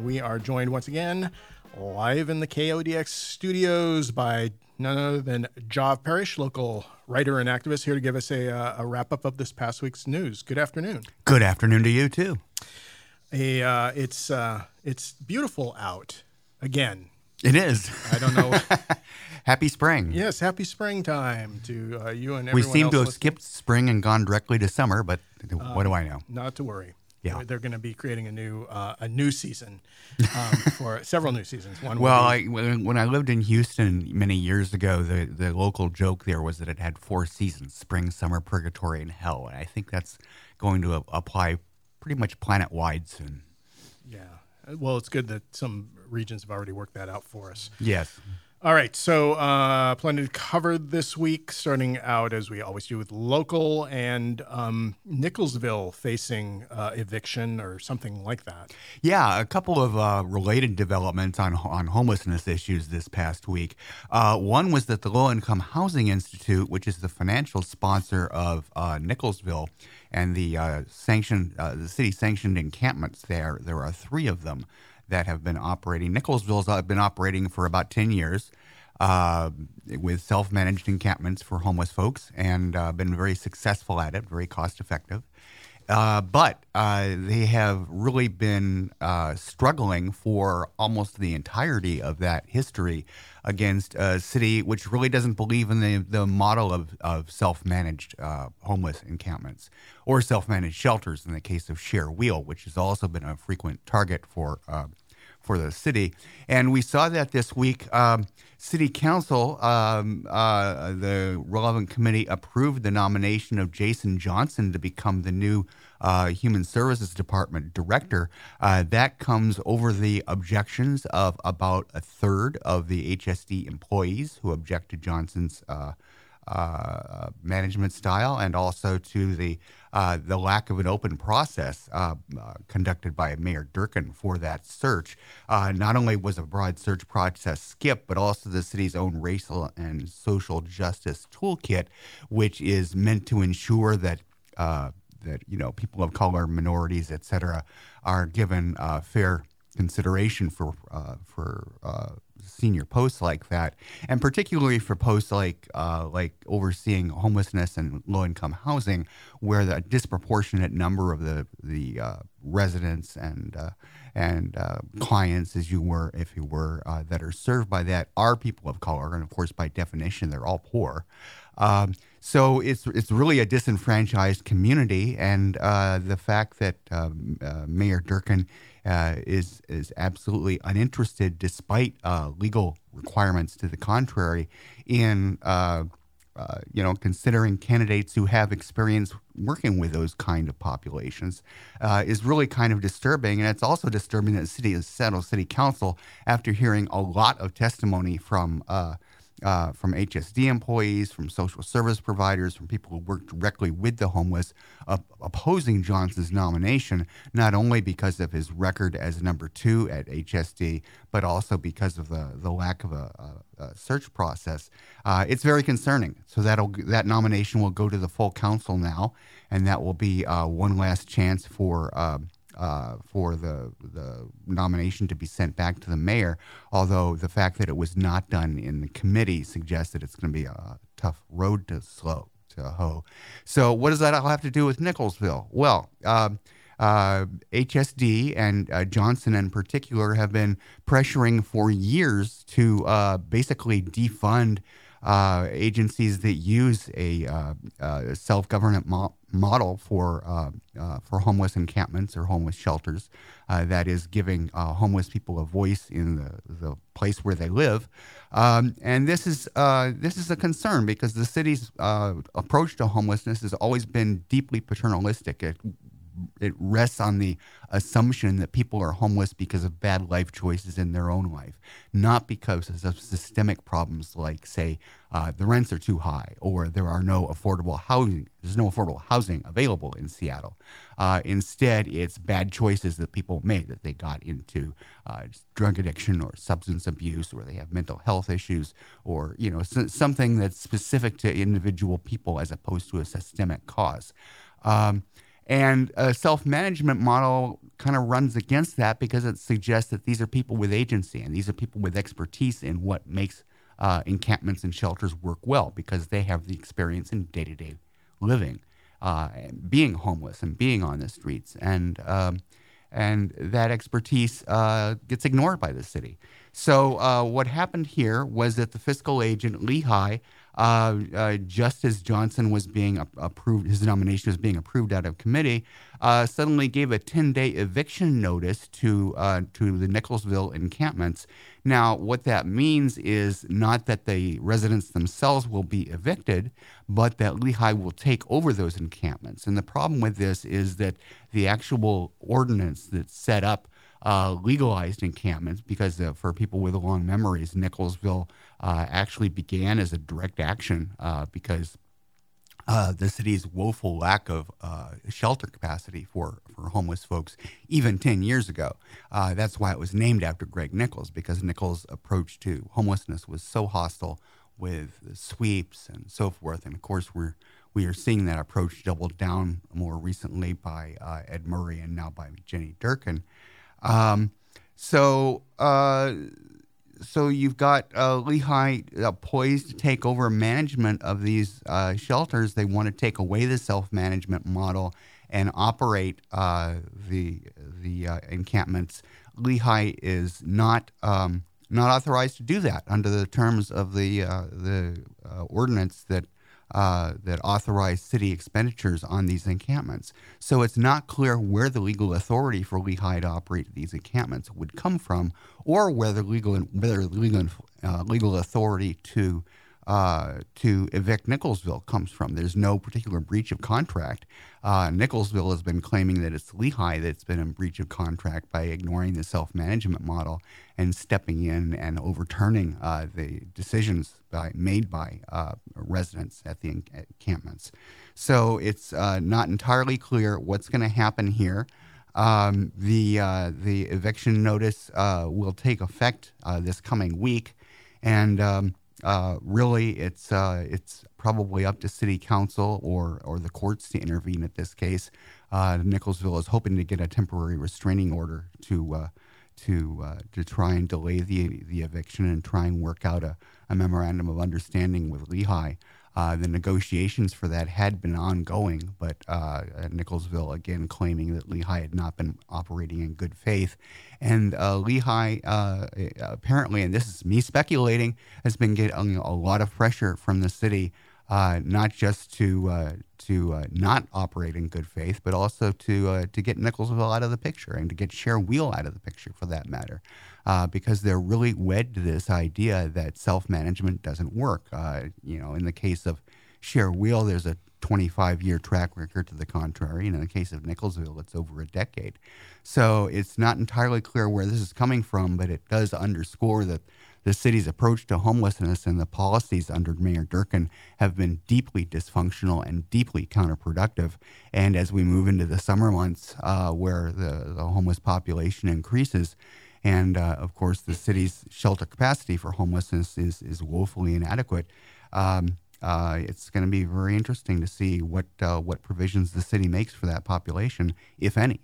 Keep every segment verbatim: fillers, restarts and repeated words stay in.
we are joined once again live in the K O D X studios by none other than Jov Parrish, local writer and activist, here to give us a, uh, a wrap-up of this past week's news. Good afternoon. Good afternoon to you, too. A, uh, it's, uh, it's beautiful out again. It is. I don't know. Happy spring. Yes, happy springtime to uh, you and everyone We seem else to have listening. skipped spring and gone directly to summer, but what do I know? Not to worry. Yeah. They're going to be creating a new uh, a new season um, for several new seasons. One will Well, be- I, when when I lived in Houston many years ago, the, the local joke there was that it had four seasons: spring, summer, purgatory, and hell. And I think that's going to a- apply pretty much planet-wide soon. yeah. Well, it's good that some regions have already worked that out for us. Yes. All right, so uh, plenty to cover this week, starting out as we always do with local and um, Nicholsville facing uh, eviction or something like that. Yeah, a couple of uh, related developments on on homelessness issues this past week. Uh, one was that the Low Income Housing Institute, which is the financial sponsor of uh, Nicholsville and the uh, sanctioned uh, the city sanctioned encampments there, there are three of them that have been operating. Nicholsville's uh, been operating for about ten years uh, with self-managed encampments for homeless folks and uh, been very successful at it, very cost-effective. Uh, but uh, they have really been uh, struggling for almost the entirety of that history against a city which really doesn't believe in the, the model of, of self-managed uh, homeless encampments or self-managed shelters in the case of Share Wheel, which has also been a frequent target for uh, for the city. And we saw that this week. Um, City Council, um, uh, the relevant committee approved the nomination of Jason Johnson to become the new uh, Human Services Department director. Uh, that comes over the objections of about a third of the H S D employees who object to Johnson's uh, uh, management style and also to the uh, the lack of an open process uh, uh, conducted by Mayor Durkin for that search. Uh, not only was a broad search process skipped, but also the city's own racial and social justice toolkit, which is meant to ensure that uh, that you know people of color, minorities, et cetera, are given uh, fair consideration for uh, for uh, senior posts like that, and particularly for posts like uh, like overseeing homelessness and low-income housing, where the disproportionate number of the the uh, residents and uh, and uh, clients, as you were, if you were, uh, that are served by that are people of color, and of course, by definition, they're all poor. Um, so it's it's really a disenfranchised community, and uh, the fact that um, uh, Mayor Durkin uh, is is absolutely uninterested, despite uh, legal requirements to the contrary, in uh, uh, you know considering candidates who have experience working with those kind of populations, uh, is really kind of disturbing. And it's also disturbing that the city of Seattle City Council, after hearing a lot of testimony from uh, Uh, from H S D employees, from social service providers, from people who work directly with the homeless, uh, opposing Johnson's nomination, not only because of his record as number two at H S D, but also because of the, the lack of a, a, a search process. Uh, it's very concerning. So that'll that nomination will go to the full council now, and that will be uh, one last chance for uh, Uh, for the the nomination to be sent back to the mayor, although the fact that it was not done in the committee suggests that it's going to be a tough road to slow to hoe. So what does that all have to do with Nicholsville? Well, um, uh, H S D and uh, Johnson in particular have been pressuring for years to uh, basically defund Uh, agencies that use a uh, uh, self-government mo- model for uh, uh, for homeless encampments or homeless shelters, uh, that is giving uh, homeless people a voice in the, the place where they live, um, and this is uh, this is a concern because the city's uh, approach to homelessness has always been deeply paternalistic. It, it rests on the assumption that people are homeless because of bad life choices in their own life, not because of systemic problems like, say, uh, the rents are too high or there are no affordable housing. There's no affordable housing available in Seattle. Uh, instead, it's bad choices that people made, that they got into uh, drug addiction or substance abuse, or they have mental health issues, or you know s- something that's specific to individual people as opposed to a systemic cause. Um, And a self-management model kind of runs against that because it suggests that these are people with agency and these are people with expertise in what makes uh, encampments and shelters work well because they have the experience in day-to-day living, uh, and being homeless and being on the streets. And um, and that expertise uh, gets ignored by the city. So uh, what happened here was that the fiscal agent, Lehigh, uh, uh, just as Johnson was being approved, his nomination was being approved out of committee, uh, suddenly gave a ten-day eviction notice to uh, to the Nicholsville encampments. Now, what that means is not that the residents themselves will be evicted, but that Lehigh will take over those encampments. And the problem with this is that the actual ordinance that set up Uh, legalized encampments, because uh, for people with long memories, Nicholsville uh, actually began as a direct action uh, because uh, the city's woeful lack of uh, shelter capacity for, for homeless folks even ten years ago. Uh, that's why it was named after Greg Nichols, because Nichols' approach to homelessness was so hostile with the sweeps and so forth. And of course, we're we are seeing that approach doubled down more recently by uh, Ed Murray and now by Jenny Durkin. Um, so, uh, so you've got uh, Lehigh uh, poised to take over management of these uh, shelters. They want to take away the self-management model and operate uh, the the uh, encampments. Lehigh is not um, not authorized to do that under the terms of the uh, the uh, ordinance that. Uh, that authorize city expenditures on these encampments. So it's not clear where the legal authority for Lehigh to operate these encampments would come from, or whether legal whether legal uh, legal authority to uh, to evict Nicholsville comes from. There's no particular breach of contract. Uh, Nicholsville has been claiming that it's Lehigh that's been in breach of contract by ignoring the self-management model and stepping in and overturning uh, the decisions by, made by uh, residents at the encampments. So it's uh, not entirely clear what's going to happen here. Um, the uh, the eviction notice uh, will take effect uh, this coming week, and um, uh, really it's uh, it's probably up to City Council or or the courts to intervene at this case. Uh, Nicholsville is hoping to get a temporary restraining order to. Uh, to uh, to try and delay the the eviction and try and work out a, a memorandum of understanding with Lehigh. Uh, the negotiations for that had been ongoing, but uh, Nicholsville, again, claiming that Lehigh had not been operating in good faith. And uh, Lehigh, uh, apparently, and this is me speculating, has been getting a lot of pressure from the city, uh, not just to uh, to uh, not operate in good faith, but also to uh, to get Nicholsville out of the picture and to get Share Wheel out of the picture, for that matter, uh, because they're really wed to this idea that self-management doesn't work. Uh, you know, in the case of Share Wheel, there's a twenty-five-year track record to the contrary, and in the case of Nicholsville, it's over a decade. So it's not entirely clear where this is coming from, but it does underscore that the city's approach to homelessness and the policies under Mayor Durkin have been deeply dysfunctional and deeply counterproductive. And as we move into the summer months, uh, where the, the homeless population increases, and uh, of course the city's shelter capacity for homelessness is is woefully inadequate, um, uh, it's going to be very interesting to see what uh, what provisions the city makes for that population, if any.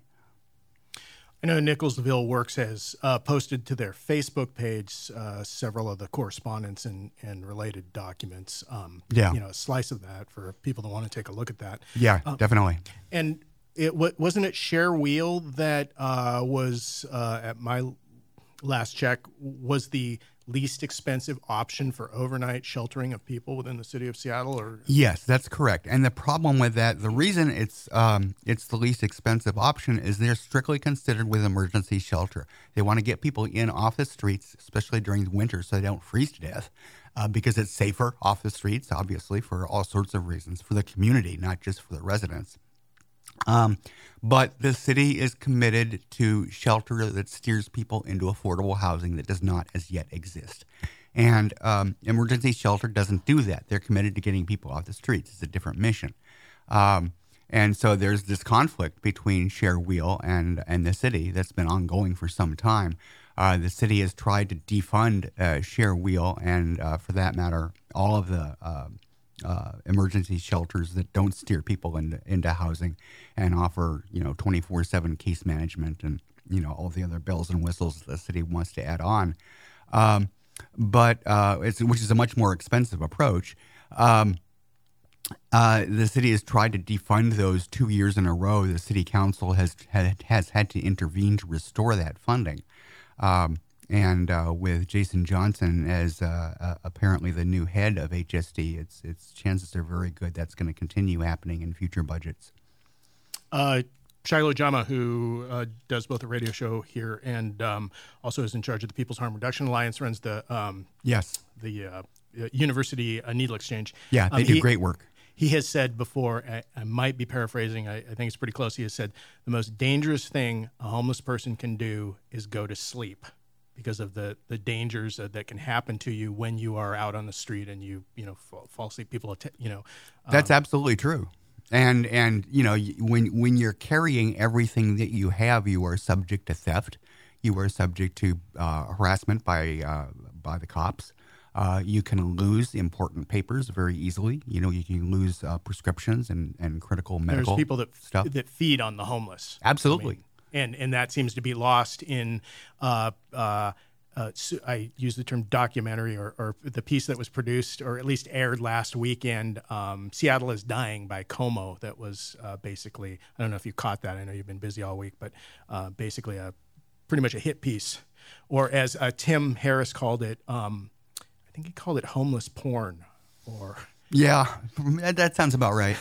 I know Nicholsville Works has uh, posted to their Facebook page uh, several of the correspondence and, and related documents. Um, yeah. You know, a slice of that for people that want to take a look at that. Yeah, um, definitely. And it wasn't it Share Wheel that uh, was, uh, at my last check, was the least expensive option for overnight sheltering of people within the city of Seattle? Or yes, that's correct. And the problem with that, the reason it's um, it's the least expensive option is they're strictly considered with emergency shelter. They want to get people in off the streets, especially during winter, so they don't freeze to death, uh, because it's safer off the streets, obviously, for all sorts of reasons, for the community, not just for the residents. Um, but the city is committed to shelter that steers people into affordable housing that does not as yet exist. And um, emergency shelter doesn't do that. They're committed to getting people off the streets. It's a different mission. Um, and so there's this conflict between Share Wheel and, and the city that's been ongoing for some time. Uh, the city has tried to defund uh, Share Wheel and, uh, for that matter, all of the uh, uh, emergency shelters that don't steer people into into housing, and offer you know twenty-four seven case management and you know all the other bells and whistles the city wants to add on. Um, but uh, it's which is a much more expensive approach. Um, uh, the city has tried to defund those two years in a row. The city council has had, has had to intervene to restore that funding. Um, and uh, with Jason Johnson as uh, uh, apparently the new head of H S D, its its chances are very good that's going to continue happening in future budgets. Uh, Shiloh Jama, who uh, does both a radio show here and um, also is in charge of the People's Harm Reduction Alliance, runs the um, yes the uh, University uh, Needle Exchange. Yeah, they um, do he, great work. He has said before, I, I might be paraphrasing, I, I think it's pretty close. He has said the most dangerous thing a homeless person can do is go to sleep because of the, the dangers uh, that can happen to you when you are out on the street and you you know fall, fall asleep. People, you know, um, that's absolutely true. And and you know when when you're carrying everything that you have, you are subject to theft. You are subject to uh, harassment by uh, by the cops. Uh, you can lose important papers very easily. You know, you can lose uh, prescriptions and, and critical medical There's people that stuff. that feed on the homeless. Absolutely. I mean, and and that seems to be lost in. Uh, uh, uh, I use the term documentary or, or the piece that was produced or at least aired last weekend. Um, Seattle is Dying by Como. That was uh, basically. I don't know if you caught that. I know you've been busy all week, but uh, basically a pretty much a hit piece, or as uh, Tim Harris called it. Um, I think he called it homeless porn, or yeah, that sounds about right.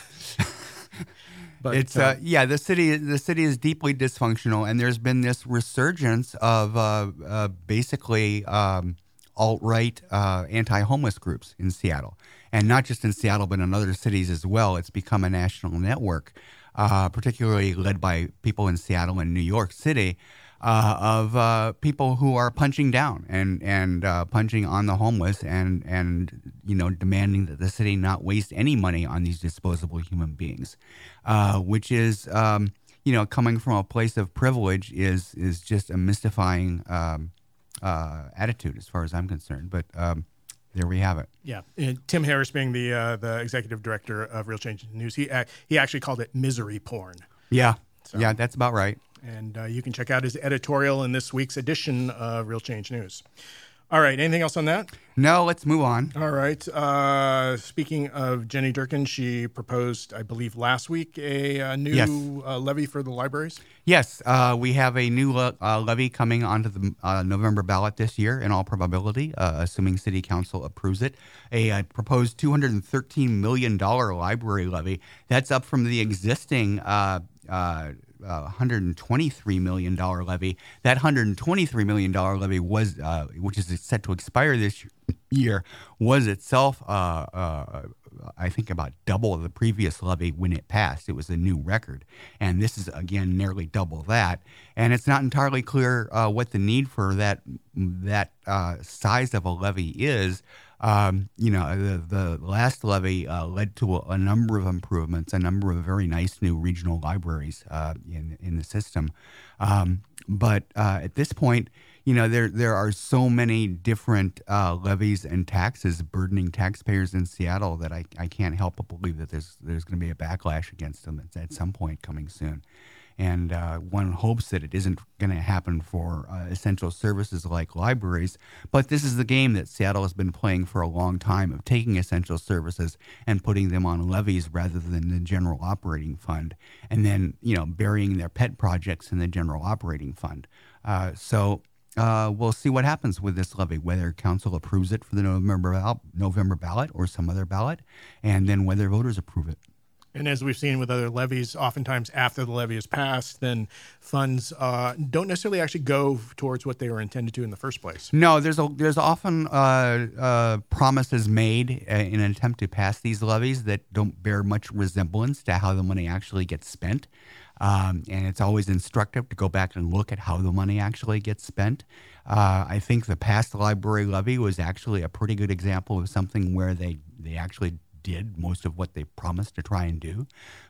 But it's uh, uh, yeah, the city the city is deeply dysfunctional, and there's been this resurgence of uh, uh, basically um, alt-right uh, anti-homeless groups in Seattle, and not just in Seattle, but in other cities as well. It's become a national network, uh, particularly led by people in Seattle and New York City. Uh, of uh, people who are punching down and and uh, punching on the homeless and and you know demanding that the city not waste any money on these disposable human beings, uh, which is um, you know coming from a place of privilege is is just a mystifying um, uh, attitude as far as I'm concerned. But um, there we have it. Yeah, and Tim Harris being the uh, the executive director of Real Change News, he uh, he actually called it misery porn. Yeah, so. yeah, that's about right. And uh, you can check out his editorial in this week's edition of Real Change News. All right. Anything else on that? No, let's move on. All right. Uh, speaking of Jenny Durkin, she proposed, I believe, last week a, a new yes. uh, levy for the libraries. Yes. Uh, we have a new le- uh, levy coming onto the uh, November ballot this year, in all probability, uh, assuming City Council approves it. A uh, proposed two hundred thirteen million dollars library levy. That's up from the existing uh, uh Uh, one hundred twenty-three million dollars levy. That one hundred twenty-three million dollars levy was, uh, which is set to expire this year, was itself, uh, uh, I think, about double the previous levy when it passed. It was a new record. And this is, again, nearly double that. And it's not entirely clear uh, what the need for that, that uh, size of a levy is. Um, you know, the, the last levy uh, led to a, a number of improvements, a number of very nice new regional libraries uh, in in the system. Um, but uh, at this point, you know, there there are so many different uh, levies and taxes burdening taxpayers in Seattle that I, I can't help but believe that there's there's going to be a backlash against them at, at some point coming soon. And uh, one hopes that it isn't going to happen for uh, essential services like libraries. But this is the game that Seattle has been playing for a long time, of taking essential services and putting them on levies rather than the general operating fund, and then, you know, burying their pet projects in the general operating fund. Uh, so uh, we'll see what happens with this levy, whether council approves it for the November, November ballot or some other ballot, and then whether voters approve it. And as we've seen with other levies, oftentimes after the levy is passed, then funds uh, don't necessarily actually go towards what they were intended to in the first place. No, there's a, there's often uh, uh, promises made in an attempt to pass these levies that don't bear much resemblance to how the money actually gets spent. Um, and it's always instructive to go back and look at how the money actually gets spent. Uh, I think the past library levy was actually a pretty good example of something where they, they actually did most of what they promised to try and do.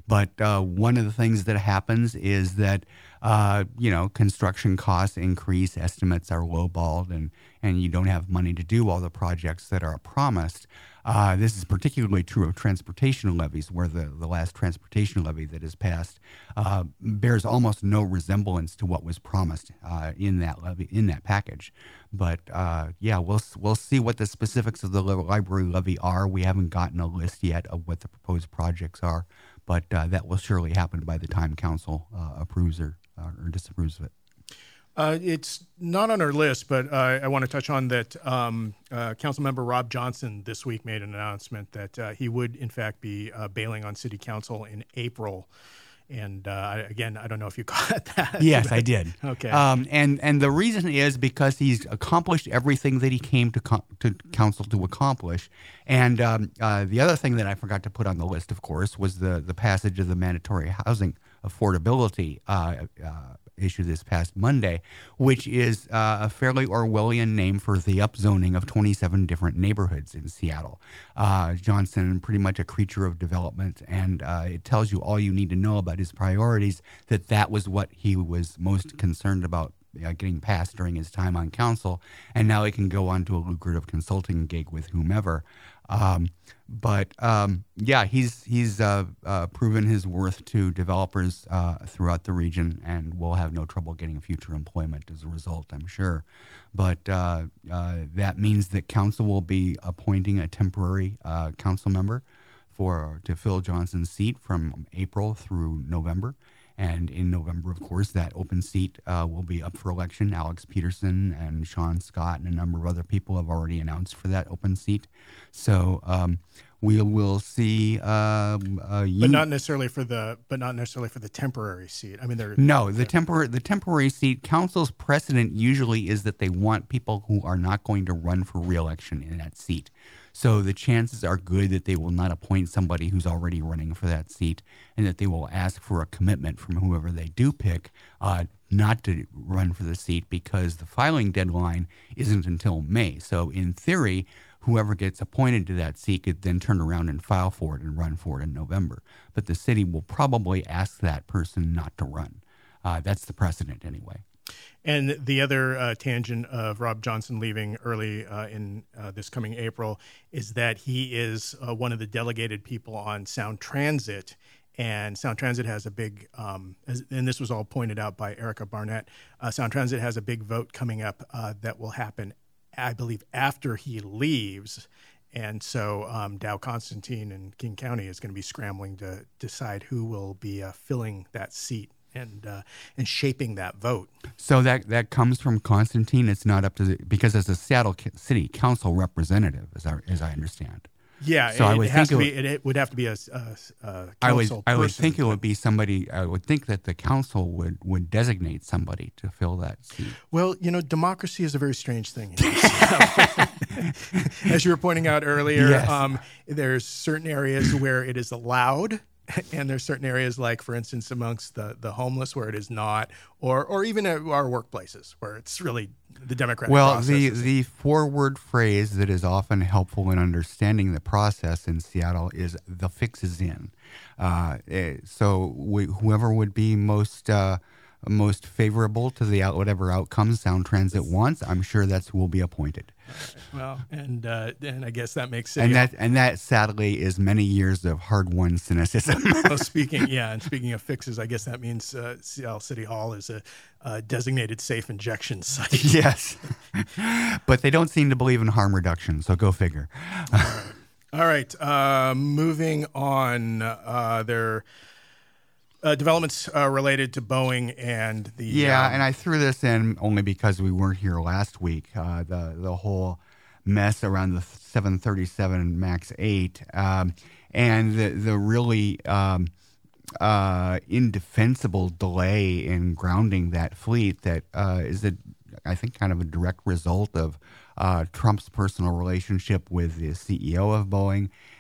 But uh, one of the things that happens is that, uh, you know, construction costs increase, estimates are lowballed, and, and you don't have money to do all the projects that are promised. Uh, this is particularly true of transportation levies, where the, the last transportation levy that is passed uh, bears almost no resemblance to what was promised uh, in that levy, in that package. But uh, yeah, we'll we'll see what the specifics of the library levy are. We haven't gotten a list yet of what the proposed projects are, but uh, that will surely happen by the time council uh, approves or, uh, or disapproves of it. Uh, it's not on our list, but uh, I want to touch on that. Um, uh, Councilmember Rob Johnson this week made an announcement that uh, he would, in fact, be uh, bailing on City Council in April. And uh, again, I don't know if you caught that. Yes, I did. Okay. Um, and and the reason is because he's accomplished everything that he came to co- to council to accomplish. And um, uh, the other thing that I forgot to put on the list, of course, was the the passage of the mandatory housing affordability uh, uh, issue this past Monday, which is uh, a fairly Orwellian name for the upzoning of twenty-seven different neighborhoods in Seattle. Uh, Johnson, pretty much a creature of development, and uh, it tells you all you need to know about his priorities, that that was what he was most concerned about uh, getting passed during his time on council, and now he can go on to a lucrative consulting gig with whomever. Um, but um, yeah, he's he's uh, uh, proven his worth to developers uh, throughout the region, and will have no trouble getting future employment as a result, I'm sure. But uh, uh, that means that council will be appointing a temporary uh, council member for to fill Johnson's seat from April through November. And in November, of course, that open seat uh, will be up for election. Alex Peterson and Sean Scott and a number of other people have already announced for that open seat. So um, we will see. Um, uh, you, but not necessarily for the, but not necessarily for the temporary seat. I mean, they're no the temporary the temporary seat. Council's precedent usually is that they want people who are not going to run for re-election in that seat. So the chances are good that they will not appoint somebody who's already running for that seat, and that they will ask for a commitment from whoever they do pick uh, not to run for the seat, because the filing deadline isn't until May. So in theory, whoever gets appointed to that seat could then turn around and file for it and run for it in November. But the city will probably ask that person not to run. Uh, that's the precedent anyway. And the other uh, tangent of Rob Johnson leaving early uh, in uh, this coming April is that he is uh, one of the delegated people on Sound Transit. And Sound Transit has a big, um, as, and this was all pointed out by Erica Barnett, uh, Sound Transit has a big vote coming up uh, that will happen, I believe, after he leaves. And so um, Dow Constantine and King County is going to be scrambling to decide who will be uh, filling that seat and uh, and shaping that vote. So that that comes from Constantine. It's not up to the, because as a Seattle City Council representative, as I, as I understand. Yeah, so it, I would it has think to it be. would, It, it would have to be a, a, a council I would person. I would think it would be somebody. I would think that the council would, would designate somebody to fill that seat. Well, you know, democracy is a very strange thing. As you were pointing out earlier, Yes. um, there's certain areas where it is allowed. And there's certain areas, like, for instance, amongst the, the homeless, where it is not, or or even at our workplaces, where it's really the democratic Well, process. the, is- the four-word phrase that is often helpful in understanding the process in Seattle is "the fix is in." Uh, eh, so we, whoever would be most uh, most favorable to the out, whatever outcome Sound Transit wants, I'm sure that's who will be appointed. Well, and uh, and I guess that makes it. And that and that sadly is many years of hard-won cynicism. Well, speaking, yeah, and speaking of fixes, I guess that means uh, Seattle City Hall is a, a designated safe injection site. Yes, but they don't seem to believe in harm reduction, so go figure. All right, uh, moving on. Uh, there uh, developments uh, related to Boeing and the Yeah, um, and I threw this in only because we weren't here last week. Uh, the the whole mess around the seven thirty-seven MAX eight, um, and the the really um, uh, indefensible delay in grounding that fleet that uh, is a, I think, kind of a direct result of uh, Trump's personal relationship with the C E O of Boeing,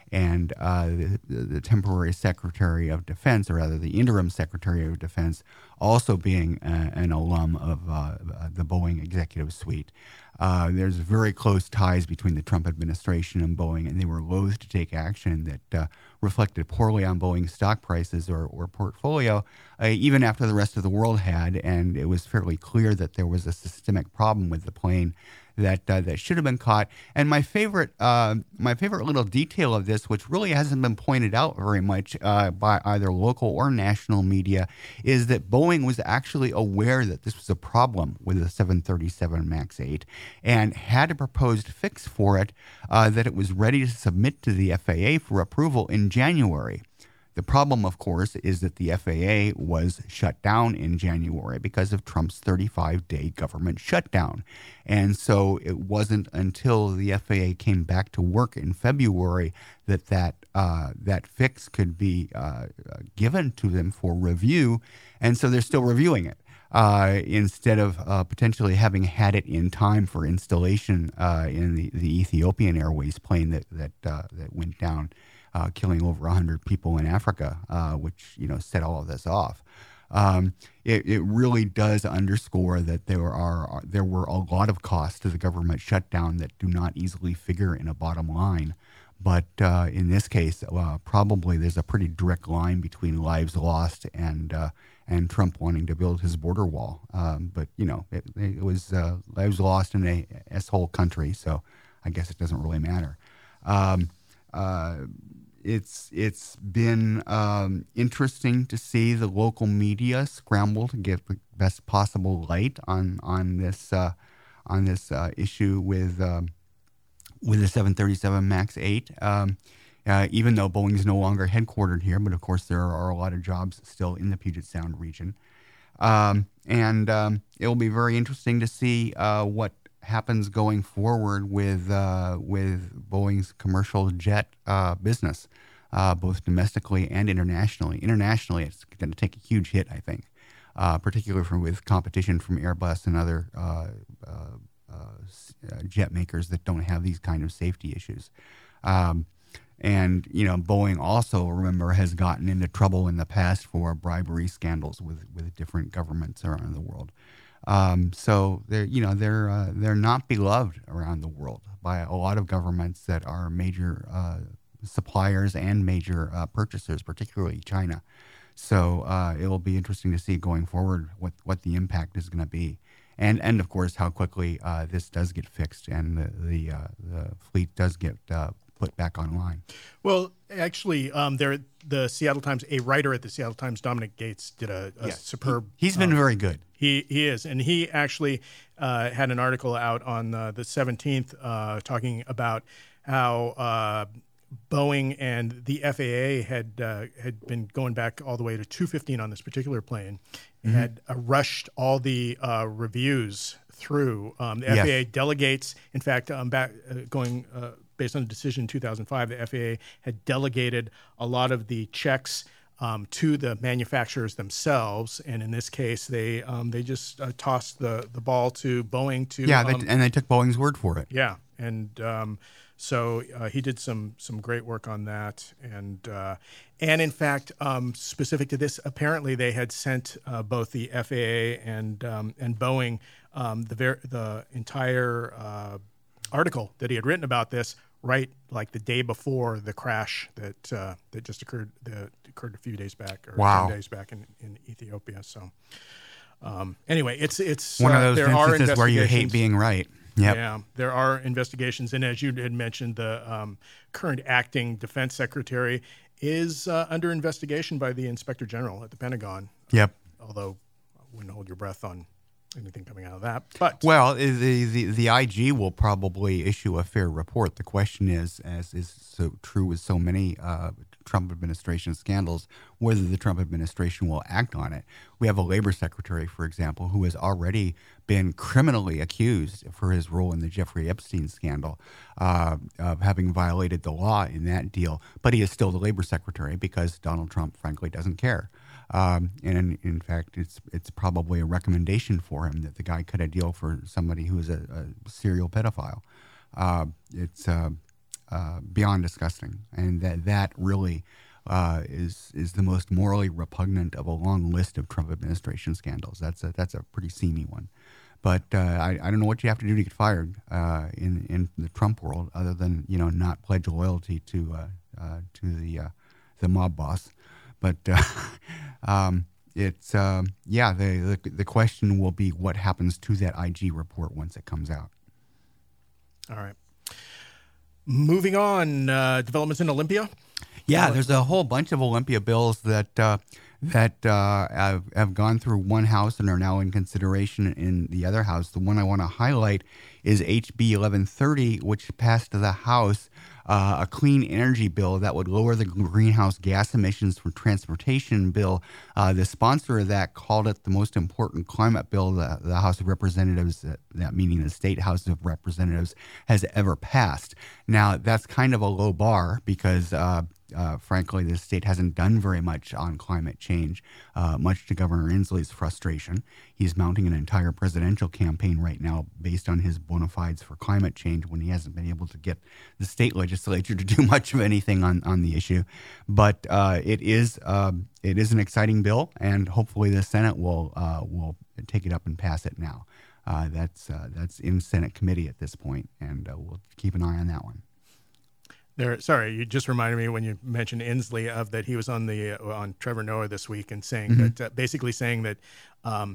and uh, the, the temporary Secretary of Defense, or rather the interim Secretary of Defense, also being a, an alum of uh, the Boeing executive suite. Uh, there's very close ties between the Trump administration and Boeing, and they were loath to take action that uh, reflected poorly on Boeing's stock prices or, or portfolio, uh, even after the rest of the world had, and it was fairly clear that there was a systemic problem with the plane that uh, that should have been caught. And my favorite uh, my favorite little detail of this, which really hasn't been pointed out very much uh, by either local or national media, is that Boeing was actually aware that this was a problem with the seven thirty-seven MAX eight and had a proposed fix for it uh, that it was ready to submit to the F A A for approval in January. The problem, of course, is that the F A A was shut down in January because of Trump's thirty-five day government shutdown. And so it wasn't until the F A A came back to work in February that that, uh, that fix could be uh, given to them for review. And so they're still reviewing it. Uh, instead of uh, potentially having had it in time for installation uh, in the, the Ethiopian Airways plane that that uh, that went down, uh, killing over one hundred people in Africa, uh, which you know set all of this off. Um, it, it really does underscore that there are there were a lot of costs to the government shutdown that do not easily figure in a bottom line. But uh, in this case, uh, probably there's a pretty direct line between lives lost and uh, and Trump wanting to build his border wall. Um, but you know, it, it was uh, lives lost in a S-hole country, so I guess it doesn't really matter. Um, uh, it's it's been um, interesting to see the local media scramble to get the best possible light on on this uh, on this uh, issue with. Um, with the seven thirty-seven MAX eight, um, uh, even though Boeing's no longer headquartered here, but of course there are a lot of jobs still in the Puget Sound region. Um, and um, it will be very interesting to see uh, what happens going forward with uh, with Boeing's commercial jet uh, business, uh, both domestically and internationally. Internationally, it's going to take a huge hit, I think, uh, particularly from, with competition from Airbus and other uh, uh, Uh, jet makers that don't have these kind of safety issues. Um, and, you know, Boeing also, remember, has gotten into trouble in the past for bribery scandals with, with different governments around the world. Um, so they're, you know, they're, uh, they're not beloved around the world by a lot of governments that are major uh, suppliers and major uh, purchasers, particularly China. So uh, it will be interesting to see going forward what, what the impact is going to be. And, and of course, how quickly uh, this does get fixed and the the, uh, the fleet does get uh, put back online. Well, actually, um, there the Seattle Times, a writer at the Seattle Times, Dominic Gates, did a, a yes. superb. He, he's been um, very good. He he is, and he actually uh, had an article out on uh, the seventeenth uh, talking about how uh, Boeing and the F A A had uh, had been going back all the way to two fifteen on this particular plane. Mm-hmm. Had uh, rushed all the uh, reviews through. Um, the yes. F A A delegates, in fact, um, back uh, going uh, based on the decision in two thousand five, the F A A had delegated a lot of the checks um, to the manufacturers themselves, and in this case, they um, they just uh, tossed the the ball to Boeing to yeah, um, they, and they took Boeing's word for it. Yeah, and. Um, So uh, he did some some great work on that, and uh, and in fact, um, specific to this, apparently they had sent uh, both the F A A and um, and Boeing um, the ver- the entire uh, article that he had written about this right like the day before the crash that uh, that just occurred that occurred a few days back or wow. ten days back in, in Ethiopia. So um, anyway, it's it's one uh, of those there instances are where you hate being right. Yep. Yeah, there are investigations, and as you had mentioned, the um, current acting defense secretary is uh, under investigation by the inspector general at the Pentagon. Yep. Uh, although I wouldn't hold your breath on anything coming out of that. But well, the the the I G will probably issue a fair report. The question is, as is so true with so many uh, Trump administration scandals, whether the Trump administration will act on it. We have a labor secretary, for example, who has already been criminally accused for his role in the Jeffrey Epstein scandal uh, of having violated the law in that deal. But he is still the labor secretary because Donald Trump, frankly, doesn't care. Um, and in, in fact, it's it's probably a recommendation for him that the guy cut a deal for somebody who is a, a serial pedophile. Uh, it's uh, uh, beyond disgusting, and that that really uh, is is the most morally repugnant of a long list of Trump administration scandals. That's a that's a pretty seamy one. But uh, I, I don't know what you have to do to get fired uh, in in the Trump world, other than you know not pledge loyalty to uh, uh, to the uh, the mob boss. But uh, um, it's um, yeah, the, the the question will be what happens to that I G report once it comes out. All right. Moving on, uh, developments in Olympia. Yeah, there's a whole bunch of Olympia bills that uh, that uh, have, have gone through one house and are now in consideration in the other house. The one I want to highlight is H B eleven thirty, which passed the House, uh, a clean energy bill that would lower the greenhouse gas emissions from transportation bill. Uh, the sponsor of that called it the most important climate bill that the House of Representatives, that, that meaning the State House of Representatives, has ever passed. Now, that's kind of a low bar because uh, Uh, frankly, the state hasn't done very much on climate change, uh, much to Governor Inslee's frustration. He's mounting an entire presidential campaign right now based on his bona fides for climate change when he hasn't been able to get the state legislature to do much of anything on, on the issue. But uh, it is uh, it is an exciting bill, and hopefully the Senate will uh, will take it up and pass it now. Uh, that's uh, that's in Senate committee at this point, and uh, we'll keep an eye on that one. There, sorry, you just reminded me when you mentioned Inslee of that he was on the uh, on Trevor Noah this week and saying mm-hmm. that uh, basically saying that um,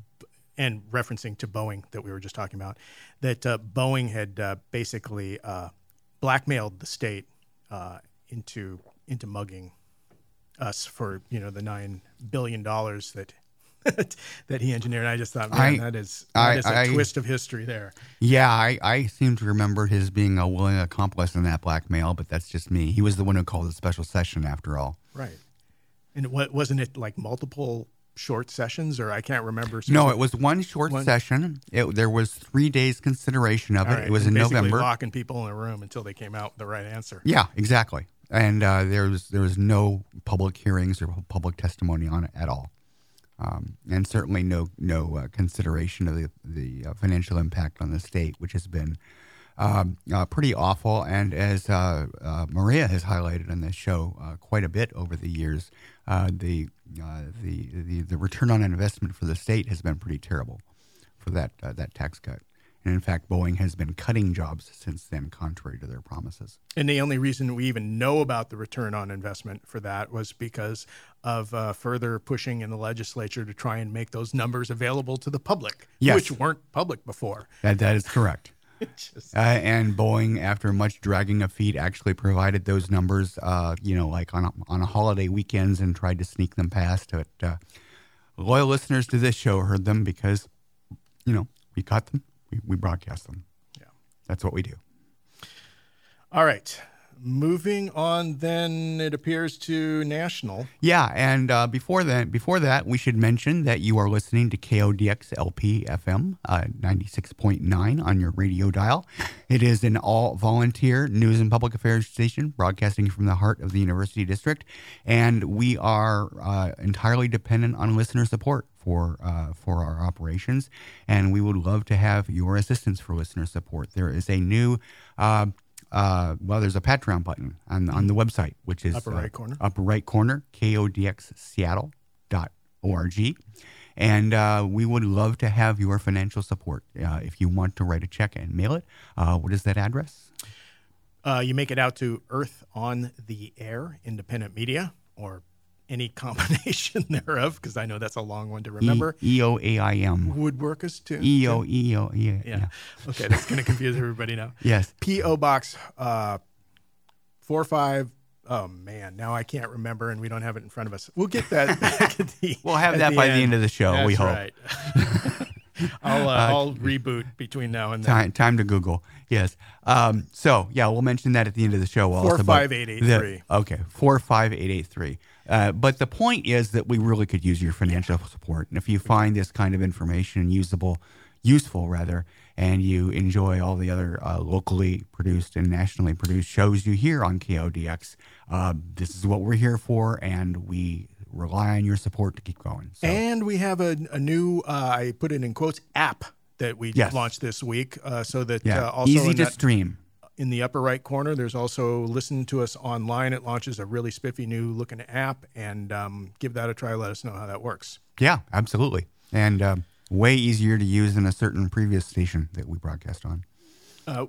and referencing to Boeing that we were just talking about, that uh, Boeing had uh, basically uh, blackmailed the state uh, into into mugging us for you know the nine billion dollars that. that he engineered. I just thought, man, I, that is that I, is a I, twist of history there. Yeah, I, I seem to remember his being a willing accomplice in that blackmail, but that's just me. He was the one who called the special session, after all. Right. And what wasn't it like multiple short sessions, or I can't remember? No, it was one short one? session. It, there was three days consideration of it. Right. It was and in basically November. Locking people in a room until they came out with the right answer. Yeah, exactly. And uh, there was there was no public hearings or public testimony on it at all. Um, and certainly no no uh, consideration of the, the uh, financial impact on the state, which has been um, uh, pretty awful. And as uh, uh, Maria has highlighted on this show uh, quite a bit over the years, uh, the, uh, the the the return on investment for the state has been pretty terrible for that uh, that tax cut. And in fact, Boeing has been cutting jobs since then, contrary to their promises. And the only reason we even know about the return on investment for that was because of uh, further pushing in the legislature to try and make those numbers available to the public, yes. which weren't public before. That That is correct. Just... Uh, and Boeing, after much dragging of feet, actually provided those numbers, uh, you know, like on a, on a holiday weekends and tried to sneak them past. But uh, loyal listeners to this show heard them because, you know, we cut them. We, we broadcast them. Yeah. That's what we do. All right. Moving on, then it appears to national. Yeah, and uh, before that, before that, we should mention that you are listening to K O D X L P F M uh, ninety-six point nine on your radio dial. It is an all-volunteer news and public affairs station broadcasting from the heart of the University District, and we are uh, entirely dependent on listener support for uh, for our operations, and we would love to have your assistance for listener support. There is a new uh, Uh, well, there's a Patreon button on on the website, which is upper uh, right corner. Upper right corner, K O D X Seattle dot org. And uh, we would love to have your financial support. Uh, if you want to write a check and mail it, uh, what is that address? Uh, you make it out to Earth on the Air Independent Media, or any combination thereof, because I know that's a long one to remember. E O A I M. Woodworkers, too. E O E O E. Yeah. Okay, that's going to confuse everybody now. Yes. P O Box uh, four five. Oh, man. Now I can't remember, and we don't have it in front of us. We'll get that back at the We'll have that the by end. the end of the show, that's we hope. Right. I'll, uh, uh, I'll reboot between now and then. Time, time to Google. Yes. Um, so, yeah, we'll mention that at the end of the show. four five eight eight three. Okay, four five eight eight three. Uh, but the point is that we really could use your financial support. And if you find this kind of information usable, useful rather, and you enjoy all the other uh, locally produced and nationally produced shows you hear on K O D X, uh, this is what we're here for, and we rely on your support to keep going. So. And we have a, a new, uh, I put it in quotes, app that we yes. launched this week, uh, so that yeah. uh, also easy to that, stream. in the upper right corner. There's also listen to us online. It launches a really spiffy new looking app, and um, give that a try. Let us know how that works. Yeah, absolutely. And um, way easier to use than a certain previous station that we broadcast on. Uh,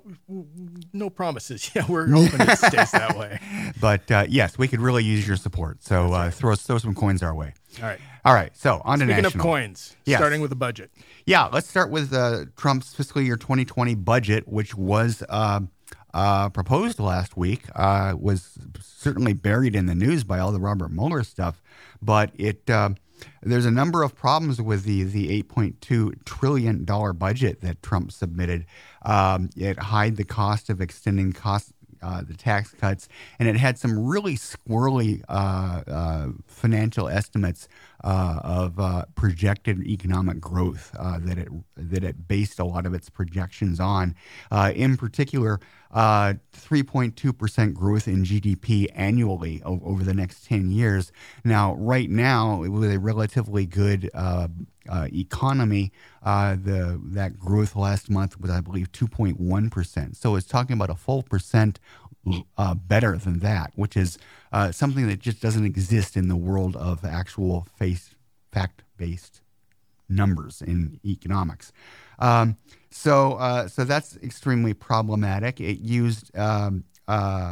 no promises. Yeah, we're hoping it stays that way. But uh, yes, we could really use your support. So uh, right. throw throw some coins our way. All right. All right. So on to Speaking national. of coins, Yes. starting with the budget. Yeah, let's start with uh, Trump's fiscal year twenty twenty budget, which was uh, uh, proposed last week. Uh, was certainly buried in the news by all the Robert Mueller stuff, but it uh, there's a number of problems with the the eight point two trillion dollars budget that Trump submitted. Um, it hid the cost of extending cost. Uh, the tax cuts, and it had some really squirrely uh, uh, financial estimates uh, of uh, projected economic growth uh, that it that it based a lot of its projections on. Uh, in particular, uh, three point two percent growth in G D P annually o- over the next ten years. Now, right now, with a relatively good uh, uh, economy, uh, the that growth last month was, I believe, two point one percent. So it's talking about a full percent uh, better than that, which is uh, something that just doesn't exist in the world of actual face fact-based numbers in economics. Um, so, uh, so that's extremely problematic. It used um, uh,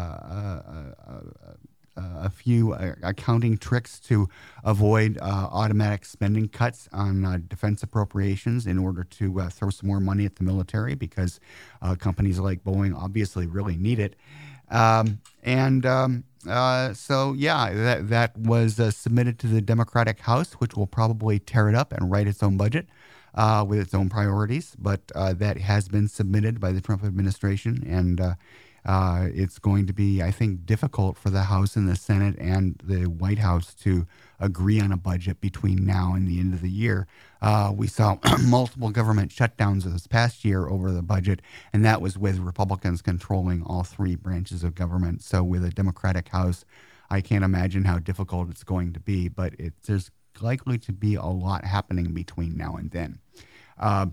uh, uh, uh, a few uh, accounting tricks to avoid uh, automatic spending cuts on uh, defense appropriations in order to uh, throw some more money at the military, because uh, companies like Boeing obviously really need it. Um, and um, uh, so, yeah, that that was uh, submitted to the Democratic House, which will probably tear it up and write its own budget uh, with its own priorities. But uh, that has been submitted by the Trump administration, and uh, uh, it's going to be, I think, difficult for the House and the Senate and the White House to agree on a budget between now and the end of the year. Uh, we saw multiple government shutdowns this past year over the budget, and that was with Republicans controlling all three branches of government. So with a Democratic House, I can't imagine how difficult it's going to be, but it, there's likely to be a lot happening between now and then. Uh,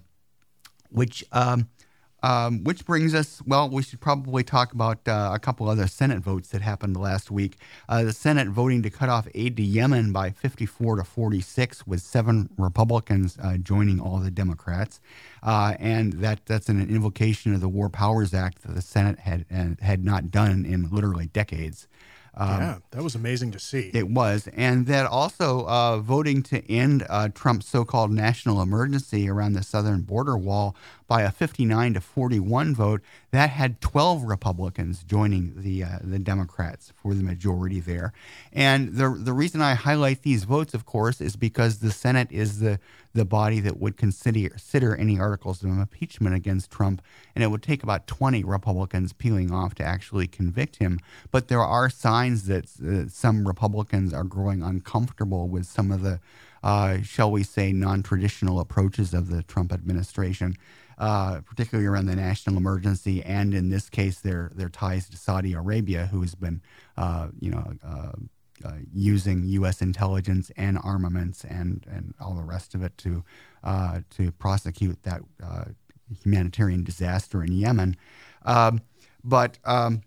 which um, Um, which brings us, well, we should probably talk about uh, a couple other Senate votes that happened last week. Uh, the Senate voting to cut off aid to Yemen by fifty-four to forty-six, with seven Republicans uh, joining all the Democrats. Uh, and that that's an invocation of the War Powers Act that the Senate had uh, had not done in literally decades. Um, yeah, that was amazing to see. It was. And that also uh, voting to end uh, Trump's so-called national emergency around the southern border wall by a fifty-nine to forty-one vote, that had twelve Republicans joining the uh, the Democrats for the majority there. And the the reason I highlight these votes, of course, is because the Senate is the the body that would consider, consider any articles of impeachment against Trump, and it would take about twenty Republicans peeling off to actually convict him. But there are signs that uh, some Republicans are growing uncomfortable with some of the, uh, shall we say, non-traditional approaches of the Trump administration, uh, particularly around the national emergency, and in this case, their their ties to Saudi Arabia, who has been, uh, you know, uh, Uh, using U S intelligence and armaments and, and all the rest of it to uh, to prosecute that uh, humanitarian disaster in Yemen. Um, but um,